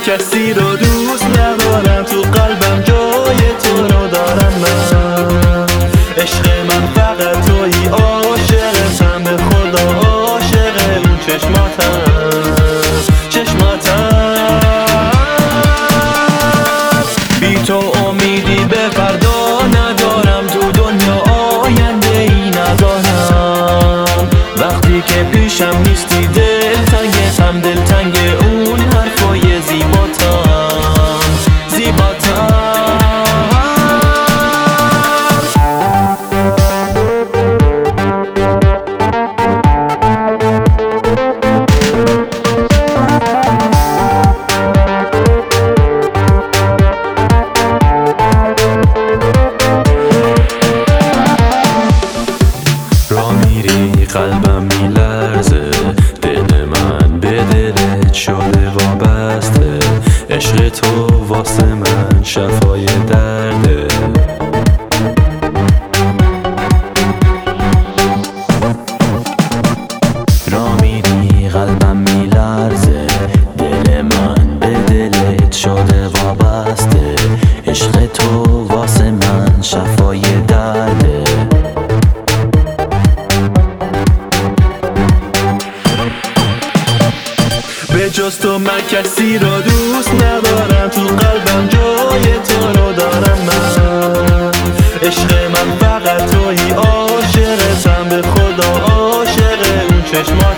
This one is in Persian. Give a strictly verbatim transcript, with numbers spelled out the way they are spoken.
کسی رو دوست ندارم، تو قلبم جای تو رو دارم من. عشق من فقط تویی، عاشقتم، به خدا عاشق اون چشماتم چشماتم. بی تو امیدی به فردا ندارم، تو دنیا آینده ای ندارم. وقتی که پیشم نیستی دلتنگتم، دلتنگ اون حرفای زیباتم زیباتم. قلبم میلرزه، دل من به دلت شده وابسته. عشق تو واسه من شفای درده. را میری قلبم میلرزه، دل من به دلت شده وابسته. عشق تو واسه من شفای درده. به جز تو من کسی رو دوست ندارم، تو قلبم جای تو رو دارم من. عشق من فقط تویی، عاشقتم، به خدا عاشق اون چشمات